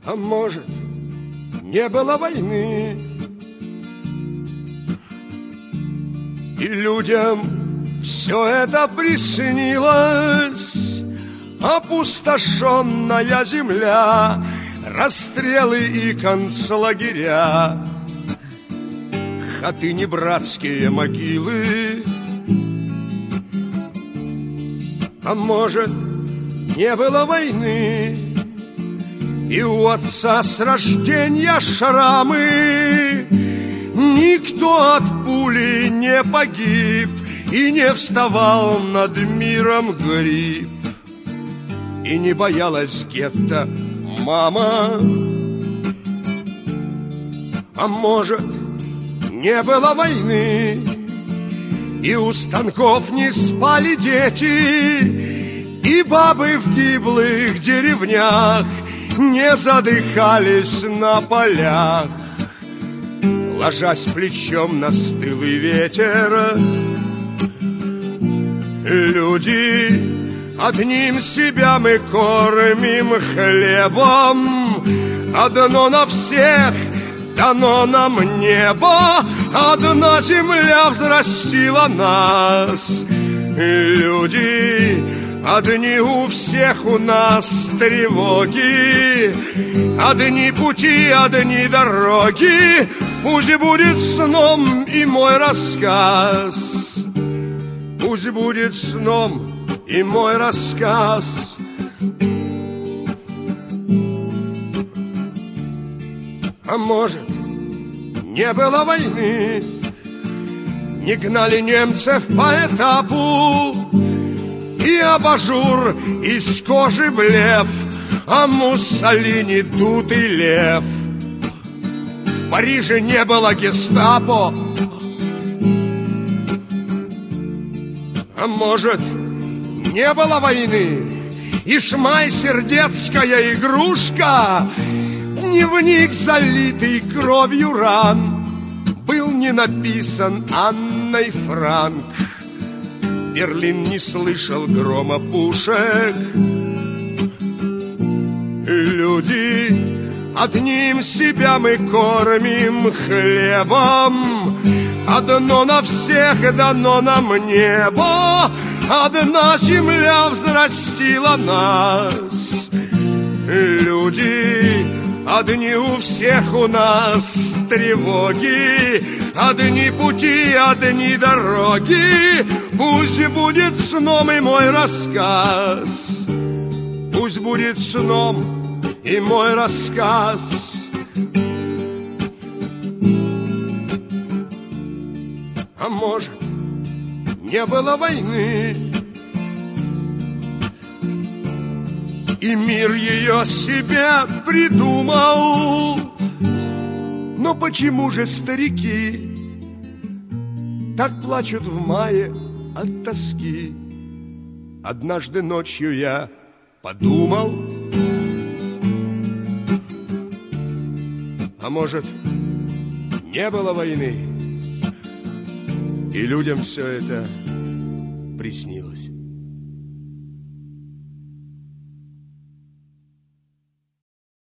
А может, не было войны, и людям все это приснилось. Опустошенная земля, расстрелы и концлагеря, хаты братские могилы. А может, не было войны, и у отца с рождения шрамы. Никто от пули не погиб, и не вставал над миром гриб, и не боялась гетто мама. А может, не было войны, и у станков не спали дети, и бабы в гиблых деревнях не задыхались на полях, ложась плечом на стылый ветер. Люди, одним себя мы кормим хлебом, одно на всех дано нам небо, одна земля взрастила нас. Люди, одни у всех у нас тревоги, одни пути, одни дороги. Пусть будет сном и мой рассказ, пусть будет сном и мой рассказ. А может, не было войны, не гнали немцев по этапу, и абажур из кожи в лев, а Муссолини дутый лев. В Париже не было гестапо. А может, не было войны, и шмайсердетская игрушка, дневник, залитый кровью ран, был не написан Анной Франк. Берлин не слышал грома пушек. Люди, одним себя мы кормим хлебом, одно на всех дано нам небо, одна земля взрастила нас. Люди, одни у всех у нас тревоги, одни пути, одни дороги. Пусть будет сном и мой рассказ, пусть будет сном и мой рассказ. А может, не было войны, и мир ее себе придумал. Но почему же старики так плачут в мае от тоски? Однажды ночью я подумал, а может, не было войны, и людям все это приснилось.